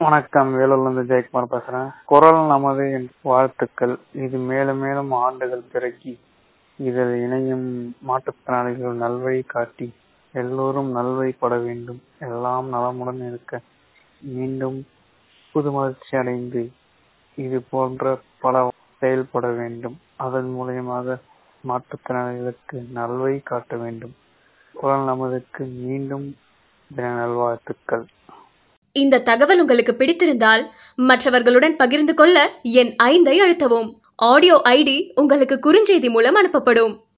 வணக்கம். வேலூர்லேருந்து ஜெயக்குமார் பேசுறேன். குரல் நமது வாழ்த்துக்கள். இது மேலும் மேலும் ஆண்டுகள் பெருகி இதில் இணையும் மாற்றுத்திறனாளிகள் நல்வழி காட்டி எல்லோரும் நல்வழிப்பட வேண்டும். எல்லாம் நலமுடன் இருக்க மீண்டும் புதுமலர்ச்சி அடைந்து இது போன்ற பல செயல்பட வேண்டும். அதன் மூலியமாக மாற்றுத்திறனாளிகளுக்கு நல்வழி காட்ட வேண்டும். குரல் நமதுக்கு மீண்டும் தின நல்வாழ்த்துக்கள். இந்த தகவல் உங்களுக்கு பிடித்திருந்தால் மற்றவர்களுடன் பகிர்ந்து கொள்ள எண் 5 அழுத்தவும். ஆடியோ ஐடி உங்களுக்கு குறுஞ்செய்தி மூலம் அனுப்பப்படும்.